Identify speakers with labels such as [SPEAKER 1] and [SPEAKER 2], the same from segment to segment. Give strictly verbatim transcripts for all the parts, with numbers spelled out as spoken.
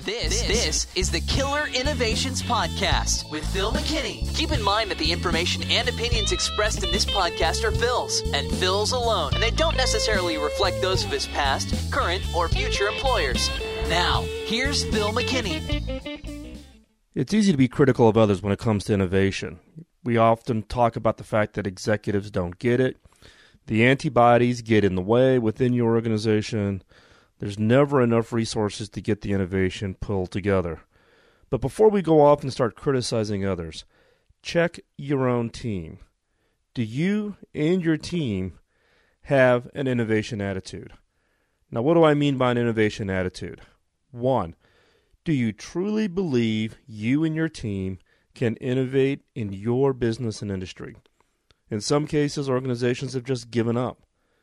[SPEAKER 1] This, this is the Killer Innovations Podcast with Phil McKinney. Keep in mind that the information and opinions expressed in this podcast are Phil's, and Phil's alone, and they don't necessarily reflect those of his past, current, or future employers. Now, here's Phil McKinney.
[SPEAKER 2] It's easy to be critical of others when it comes to innovation. We often talk about the fact that executives don't get it. The antibodies get in the way within your organization. There's never enough resources to get the innovation pulled together. But before we go off and start criticizing others, check your own team. Do you and your team have an innovation attitude? Now, what do I mean by an innovation attitude? One, do you truly believe you and your team can innovate in your business and industry? In some cases, organizations have just given up.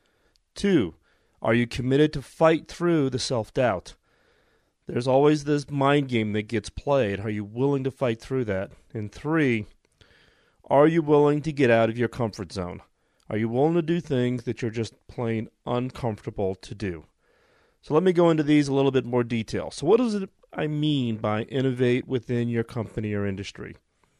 [SPEAKER 2] Two, are you committed to fight through the self-doubt? There's always this mind game that gets played. Are you willing to fight through that? And three, are you willing to get out of your comfort zone? Are you willing to do things that you're just plain uncomfortable to do? So let me go into these a little bit more detail. So what does it I mean by innovate within your company or industry?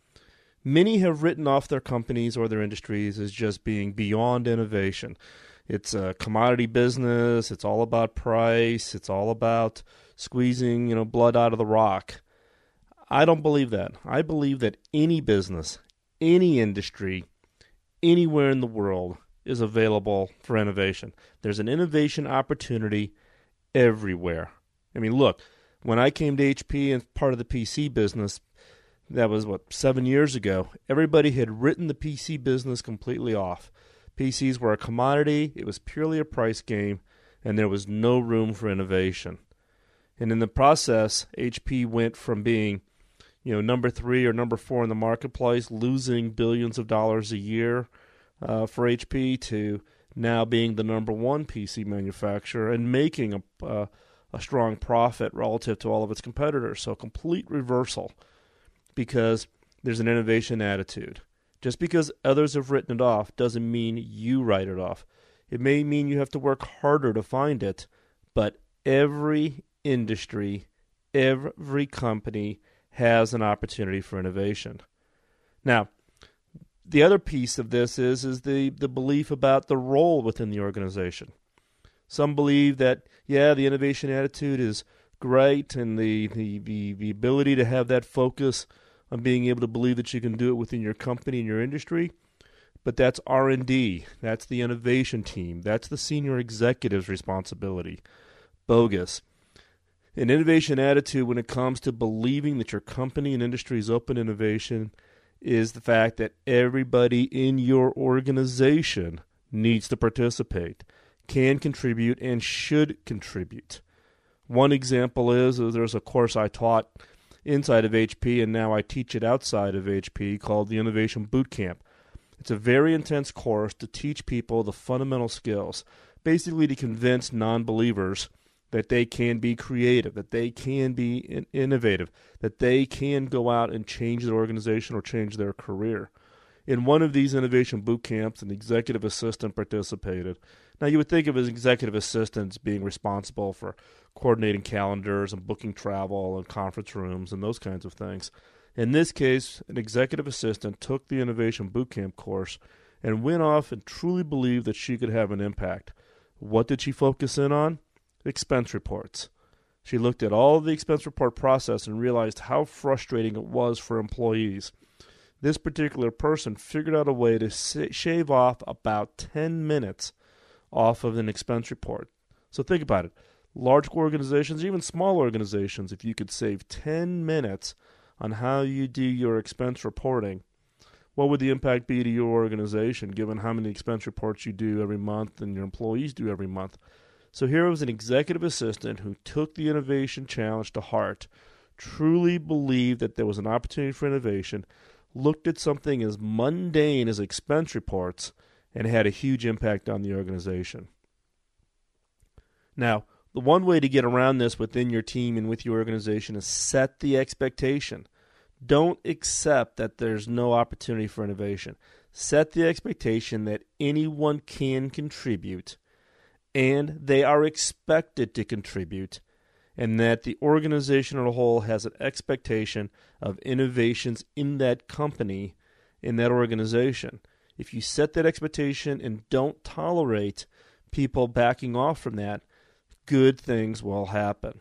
[SPEAKER 2] Many have written off their companies or their industries as just being beyond innovation. It's a commodity business. It's all about price. It's all about squeezing, you know, blood out of the rock. I don't believe that. I believe that any business, any industry, anywhere in the world is available for innovation. There's an innovation opportunity everywhere. I mean, look, when I came to H P and part of the P C business, that was, what, seven years ago, everybody had written the P C business completely off. P Cs were a commodity, it was purely a price game, and there was no room for innovation. And in the process, H P went from being, you know, number three or number four in the marketplace, losing billions of dollars a year uh, for H P, to now being the number one P C manufacturer and making a, uh, a strong profit relative to all of its competitors. So a complete reversal because there's an innovation attitude. Just because others have written it off doesn't mean you write it off. It may mean you have to work harder to find it, but every industry, every company has an opportunity for innovation. Now, the other piece of this is, is the, the belief about the role within the organization. Some believe that, yeah, the innovation attitude is great and the, the, the, the ability to have that focus on being able to believe that you can do it within your company and your industry, but that's R and D. That's the innovation team. That's the senior executive's responsibility. Bogus. An innovation attitude when it comes to believing that your company and industry is open to innovation is the fact that everybody in your organization needs to participate, can contribute, and should contribute. One example is, is there's a course I taught inside of H P, and now I teach it outside of H P, called the Innovation Bootcamp. It's a very intense course to teach people the fundamental skills, basically to convince non-believers that they can be creative, that they can be in- innovative, that they can go out and change their organization or change their career. In one of these innovation boot camps, an executive assistant participated. Now, you would think of as executive assistants being responsible for coordinating calendars and booking travel and conference rooms and those kinds of things. In this case, an executive assistant took the innovation boot camp course and went off and truly believed that she could have an impact. What did she focus in on? Expense reports. She looked at all of the expense report process and realized how frustrating it was for employees. This particular person figured out a way to shave off about ten minutes off of an expense report. So think about it. Large organizations, even small organizations, if you could save ten minutes on how you do your expense reporting, what would the impact be to your organization given how many expense reports you do every month and your employees do every month? So here was an executive assistant who took the innovation challenge to heart, truly believed that there was an opportunity for innovation, looked at something as mundane as expense reports, and had a huge impact on the organization. Now, the one way to get around this within your team and with your organization is set the expectation. Don't accept that there's no opportunity for innovation. Set the expectation that anyone can contribute, and they are expected to contribute, and that the organization as a whole has an expectation of innovations in that company, in that organization. If you set that expectation and don't tolerate people backing off from that, good things will happen.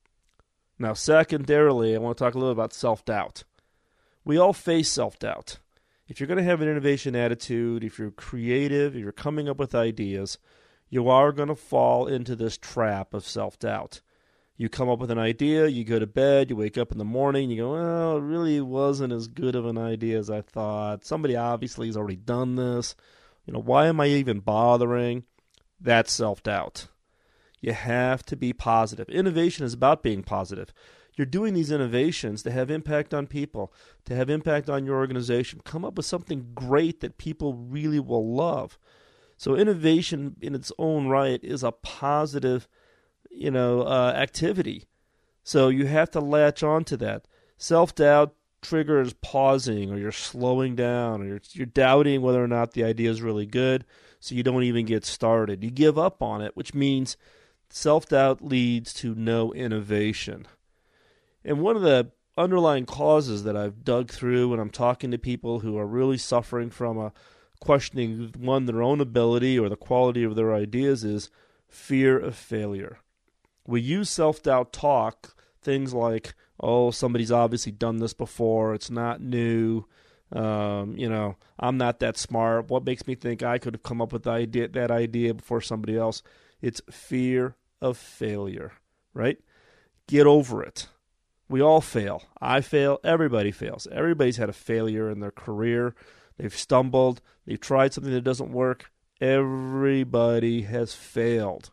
[SPEAKER 2] Now, secondarily, I want to talk a little about self-doubt. We all face self-doubt. If you're going to have an innovation attitude, if you're creative, if you're coming up with ideas, you are going to fall into this trap of self-doubt. You come up with an idea, you go to bed, you wake up in the morning, you go, well, it really wasn't as good of an idea as I thought. Somebody obviously has already done this. You know, why am I even bothering? That's self-doubt. You have to be positive. Innovation is about being positive. You're doing these innovations to have impact on people, to have impact on your organization. Come up with something great that people really will love. So innovation in its own right is a positive you know, uh, activity. So you have to latch on to that. Self-doubt triggers pausing, or you're slowing down, or you're, you're doubting whether or not the idea is really good, so you don't even get started. You give up on it, which means self-doubt leads to no innovation. And one of the underlying causes that I've dug through when I'm talking to people who are really suffering from a questioning, one, their own ability or the quality of their ideas is fear of failure. We use self-doubt talk, things like, oh, somebody's obviously done this before, it's not new, um, you know, I'm not that smart, what makes me think I could have come up with the idea, that idea before somebody else? It's fear of failure, right? Get over it. We all fail. I fail. Everybody fails. Everybody's had a failure in their career. They've stumbled. They've tried something that doesn't work. Everybody has failed.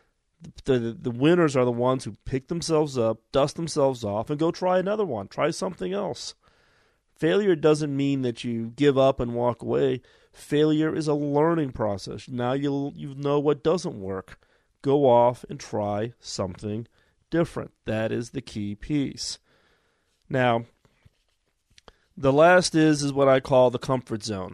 [SPEAKER 2] The, the, the winners are the ones who pick themselves up, dust themselves off, and go try another one. Try something else. Failure doesn't mean that you give up and walk away. Failure is a learning process. Now you'll you know what doesn't work. Go off and try something different. That is the key piece. Now, the last is is what I call the comfort zone.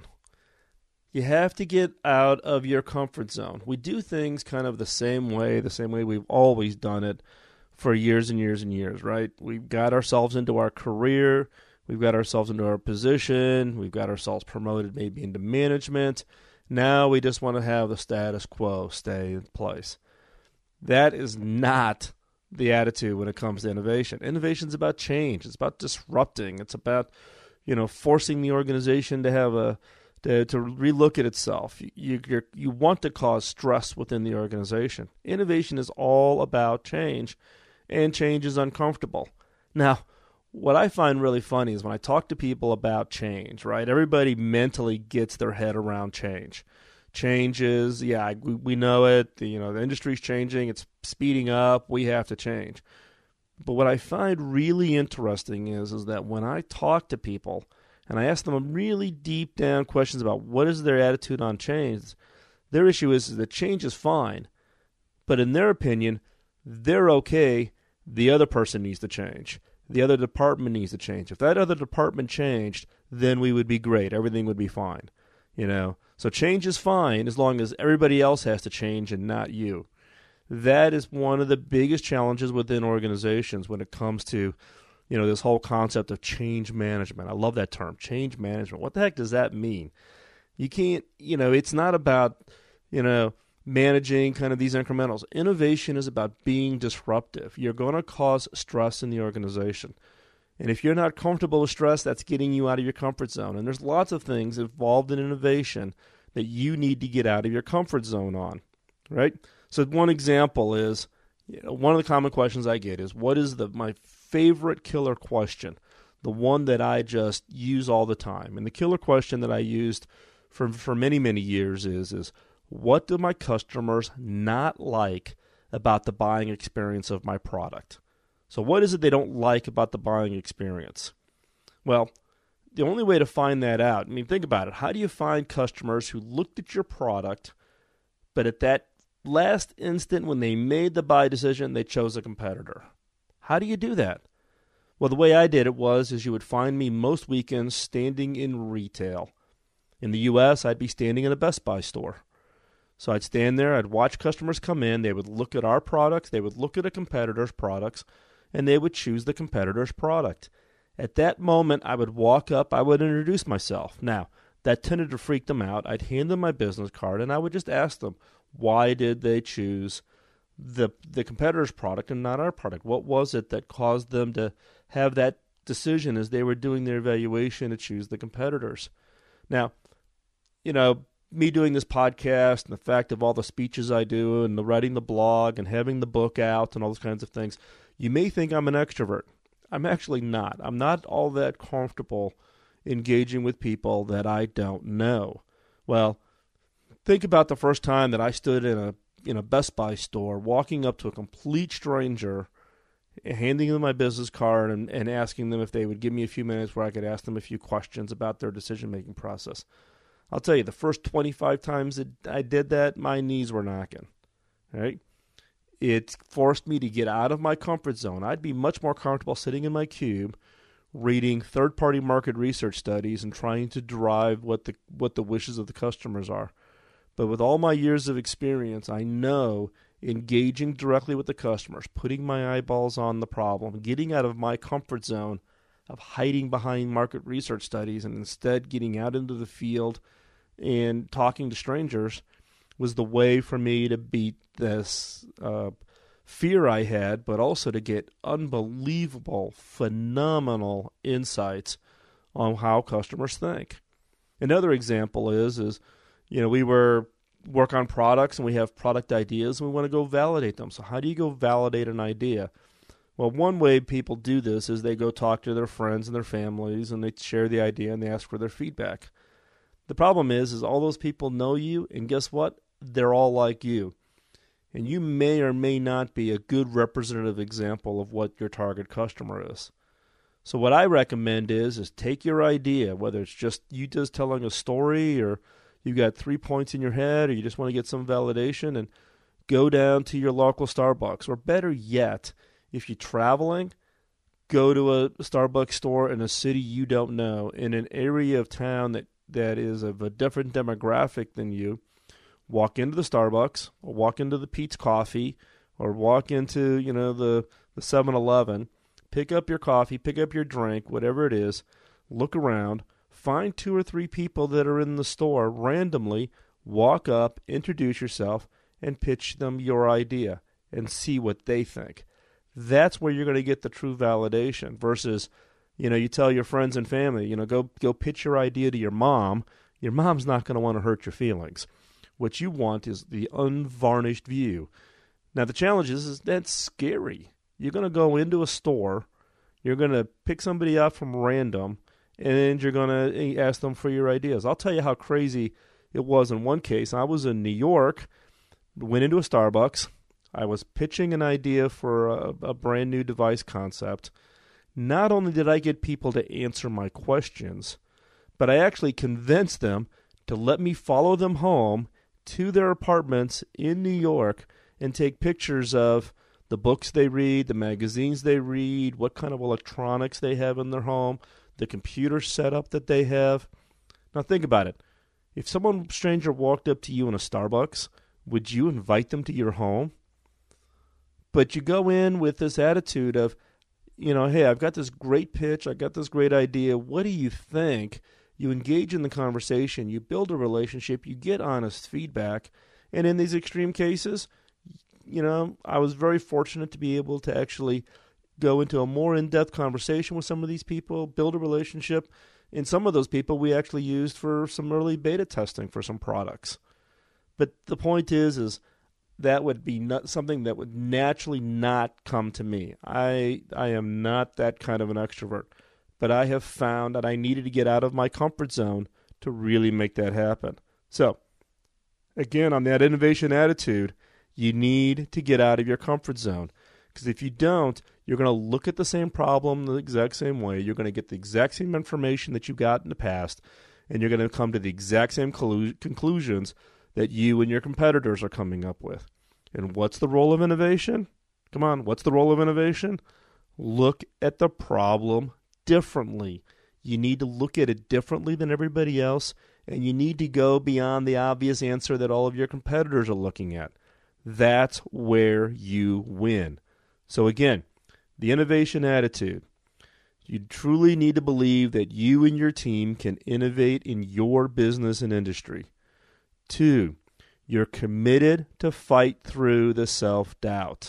[SPEAKER 2] You have to get out of your comfort zone. We do things kind of the same way, the same way we've always done it for years and years and years, right? We've got ourselves into our career. We've got ourselves into our position. We've got ourselves promoted maybe into management. Now we just want to have the status quo stay in place. That is not the attitude when it comes to innovation. Innovation is about change. It's about disrupting. It's about, you know, forcing the organization to have a To, to relook at itself. You you're, you want to cause stress within the organization. Innovation is all about change, and change is uncomfortable. Now, what I find really funny is when I talk to people about change, right? Everybody mentally gets their head around change. Change is, yeah, we, we know it. The, you know, the industry's changing. It's speeding up. We have to change. But what I find really interesting is, is that when I talk to people and I ask them really deep down questions about what is their attitude on change, their issue is, is that change is fine, but in their opinion, they're okay. The other person needs to change. The other department needs to change. If that other department changed, then we would be great. Everything would be fine. You know, so change is fine as long as everybody else has to change and not you. That is one of the biggest challenges within organizations when it comes to, you know, this whole concept of change management. I love that term, change management. What the heck does that mean? You can't, you know, it's not about, you know, managing kind of these incrementals. Innovation is about being disruptive. You're going to cause stress in the organization. And if you're not comfortable with stress, that's getting you out of your comfort zone. And there's lots of things involved in innovation that you need to get out of your comfort zone on, right? So one example is, you know, one of the common questions I get is, what is the my favorite killer question, the one that I just use all the time? And the killer question that I used for for many, many years is, is what do my customers not like about the buying experience of my product? So what is it they don't like about the buying experience? Well, the only way to find that out, I mean, think about it. How do you find customers who looked at your product, but at that last instant when they made the buy decision, they chose a competitor? How do you do that? Well, the way I did it was is you would find me most weekends standing in retail. In the U S, I'd be standing in a Best Buy store. So I'd stand there, I'd watch customers come in, they would look at our products, they would look at a competitor's products, and they would choose the competitor's product. At that moment, I would walk up, I would introduce myself. Now, that tended to freak them out. I'd hand them my business card, and I would just ask them, why did they choose the the competitor's product and not our product? What was it that caused them to have that decision as they were doing their evaluation to choose the competitors? Now, you know, me doing this podcast and the fact of all the speeches I do and the writing the blog and having the book out and all those kinds of things, you may think I'm an extrovert. I'm actually not. I'm not all that comfortable engaging with people that I don't know. Well, think about the first time that I stood in a in a Best Buy store, walking up to a complete stranger, handing them my business card and, and asking them if they would give me a few minutes where I could ask them a few questions about their decision-making process. I'll tell you, the first twenty-five times that I did that, my knees were knocking. Right? It forced me to get out of my comfort zone. I'd be much more comfortable sitting in my cube, reading third-party market research studies and trying to derive what the what the wishes of the customers are. But with all my years of experience, I know engaging directly with the customers, putting my eyeballs on the problem, getting out of my comfort zone of hiding behind market research studies and instead getting out into the field and talking to strangers was the way for me to beat this uh, fear I had, but also to get unbelievable, phenomenal insights on how customers think. Another example is, is you know, we were work on products and we have product ideas and we want to go validate them. So how do you go validate an idea? Well, one way people do this is they go talk to their friends and their families and they share the idea and they ask for their feedback. The problem is, is all those people know you, and guess what? They're all like you. And you may or may not be a good representative example of what your target customer is. So what I recommend is, is take your idea, whether it's just you just telling a story or you've got three points in your head or you just want to get some validation, and go down to your local Starbucks. Or better yet, if you're traveling, go to a Starbucks store in a city you don't know, in an area of town that, that is of a different demographic than you. Walk into the Starbucks, or walk into the Pete's Coffee, or walk into, you know, the, the seven eleven, pick up your coffee, pick up your drink, whatever it is, look around, find two or three people that are in the store randomly, walk up, introduce yourself, and pitch them your idea and see what they think. That's where you're going to get the true validation versus, you know, you tell your friends and family, you know, go go pitch your idea to your mom. Your mom's not going to want to hurt your feelings. What you want is the unvarnished view. Now, the challenge is, is that's scary. You're going to go into a store, you're going to pick somebody out from random, and you're going to ask them for your ideas. I'll tell you how crazy it was in one case. I was in New York, went into a Starbucks. I was pitching an idea for a, a brand new device concept. Not only did I get people to answer my questions, but I actually convinced them to let me follow them home to their apartments in New York and take pictures of the books they read, the magazines they read, what kind of electronics they have in their home, the computer setup that they have. Now think about it. If someone stranger walked up to you in a Starbucks, would you invite them to your home? But you go in with this attitude of, you know, hey, I've got this great pitch, I've got this great idea, what do you think? You engage in the conversation, you build a relationship, you get honest feedback, and in these extreme cases, you know, I was very fortunate to be able to actually go into a more in-depth conversation with some of these people, build a relationship, and some of those people we actually used for some early beta testing for some products. But the point is, is that would be not something that would naturally not come to me. I I am not that kind of an extrovert. But I have found that I needed to get out of my comfort zone to really make that happen. So, again, on that innovation attitude, you need to get out of your comfort zone. Because if you don't, you're going to look at the same problem the exact same way. You're going to get the exact same information that you got in the past, and you're going to come to the exact same collu- conclusions that you and your competitors are coming up with. And what's the role of innovation? Come on, what's the role of innovation? Look at the problem differently. You need to look at it differently than everybody else and you need to go beyond the obvious answer that all of your competitors are looking at. That's where you win. So again, the innovation attitude. You truly need to believe that you and your team can innovate in your business and industry. Two, you're committed to fight through the self-doubt.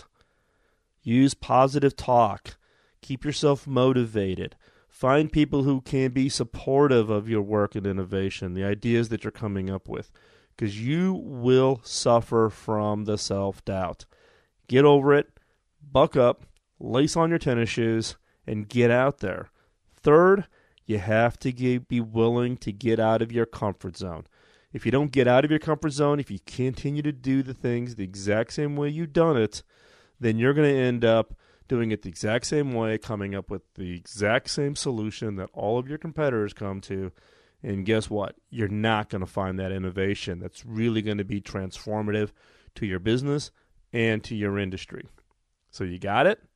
[SPEAKER 2] Use positive talk. Keep yourself motivated. Find people who can be supportive of your work and innovation, the ideas that you're coming up with, because you will suffer from the self-doubt. Get over it, buck up, lace on your tennis shoes, and get out there. Third, you have to get, be willing to get out of your comfort zone. If you don't get out of your comfort zone, if you continue to do the things the exact same way you've done it, then you're going to end up doing it the exact same way, coming up with the exact same solution that all of your competitors come to. And guess what? You're not going to find that innovation that's really going to be transformative to your business and to your industry. So you got it?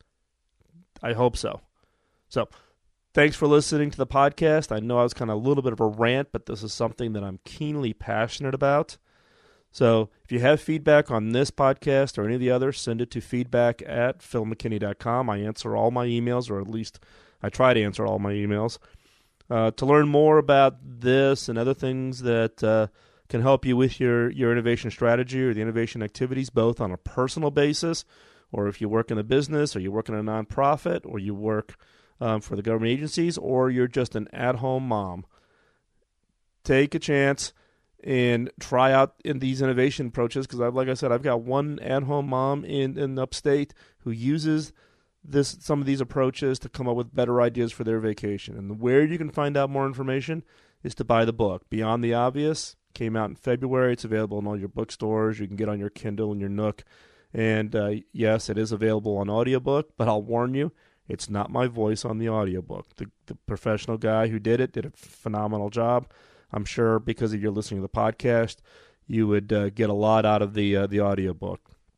[SPEAKER 2] I hope so. So thanks for listening to the podcast. I know I was kind of a little bit of a rant, but this is something that I'm keenly passionate about. So if you have feedback on this podcast or any of the others, send it to feedback at phil mckinney dot com. I answer all my emails, or at least I try to answer all my emails. Uh, to learn more about this and other things that uh, can help you with your, your innovation strategy or the innovation activities, both on a personal basis, or if you work in a business, or you work in a nonprofit, or you work um, for the government agencies, or you're just an at-home mom, take a chance and try out in these innovation approaches, because I've, like I said, I've got one at-home mom in, in upstate who uses this some of these approaches to come up with better ideas for their vacation. And where you can find out more information is to buy the book. Beyond the Obvious came out in February. It's available in all your bookstores. You can get on your Kindle and your Nook. And uh, yes, it is available on audiobook, but I'll warn you, it's not my voice on the audiobook. The, the professional guy who did it did a phenomenal job. I'm sure because of your listening to the podcast, you would uh, get a lot out of the uh, the audiobook.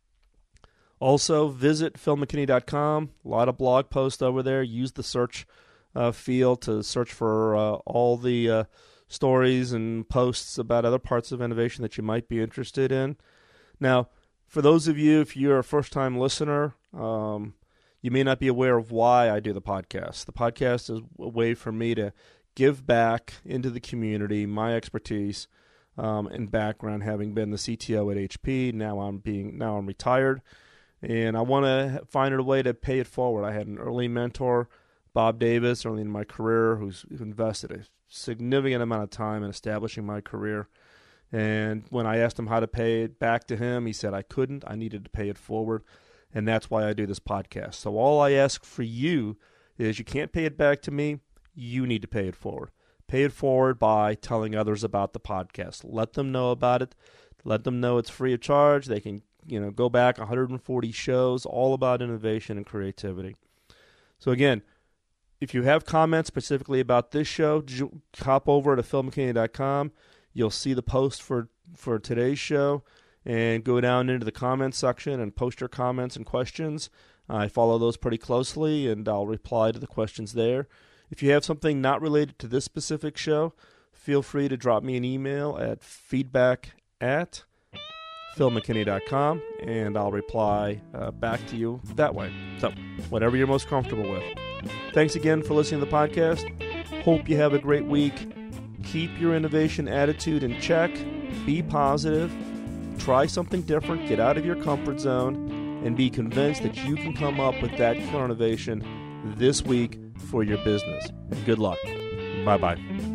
[SPEAKER 2] Also, visit phil mckinney dot com. A lot of blog posts over there. Use the search uh, field to search for uh, all the uh, stories and posts about other parts of innovation that you might be interested in. Now, for those of you, if you're a first-time listener, um, you may not be aware of why I do the podcast. The podcast is a way for me to give back into the community my expertise um, and background, having been the C T O at H P. Now I'm being now I'm retired, and I want to find a way to pay it forward. I had an early mentor, Bob Davis, early in my career, who's who invested a significant amount of time in establishing my career. And when I asked him how to pay it back to him, he said I couldn't. I needed to pay it forward, and that's why I do this podcast. So all I ask for you is, you can't pay it back to me. You need to pay it forward. Pay it forward by telling others about the podcast. Let them know about it. Let them know it's free of charge. They can, you know, go back one hundred forty shows, all about innovation and creativity. So again, if you have comments specifically about this show, hop over to phil mckinney dot com. You'll see the post for, for today's show, and go down into the comments section and post your comments and questions. I follow those pretty closely, and I'll reply to the questions there. If you have something not related to this specific show, feel free to drop me an email at feedback at phil mckinney dot com, and I'll reply uh, back to you that way. So, whatever you're most comfortable with. Thanks again for listening to the podcast. Hope you have a great week. Keep your innovation attitude in check. Be positive. Try something different. Get out of your comfort zone, and be convinced that you can come up with that killer innovation this week for your business. And good luck. Bye-bye.